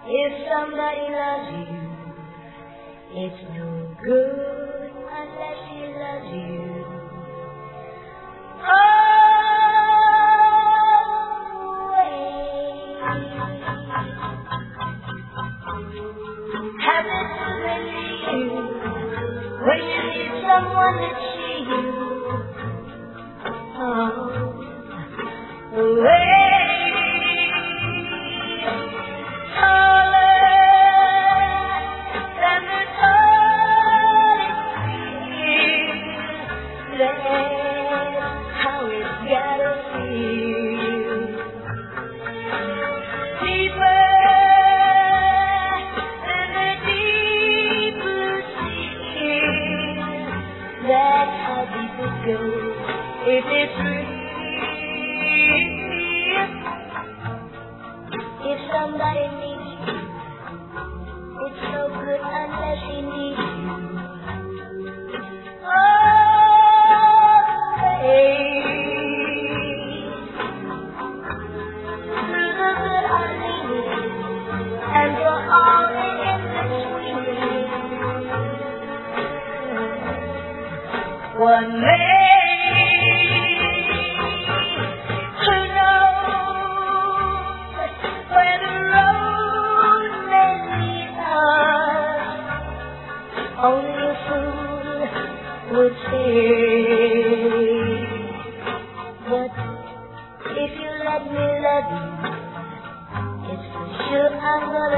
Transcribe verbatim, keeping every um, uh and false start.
If somebody loves you, it's no good unless he loves you. Always. Habits will release you when you need someone to cheer you. Oh, away. How it's gotta feel deeper than the deep blue sea. That's how deep it goes if it's real. If somebody needs you, it's no good unless he needs you. And for all the in between, one man who knows where the road may lead us. Only a fool would say, but if you let me love you, sure, I'm gonna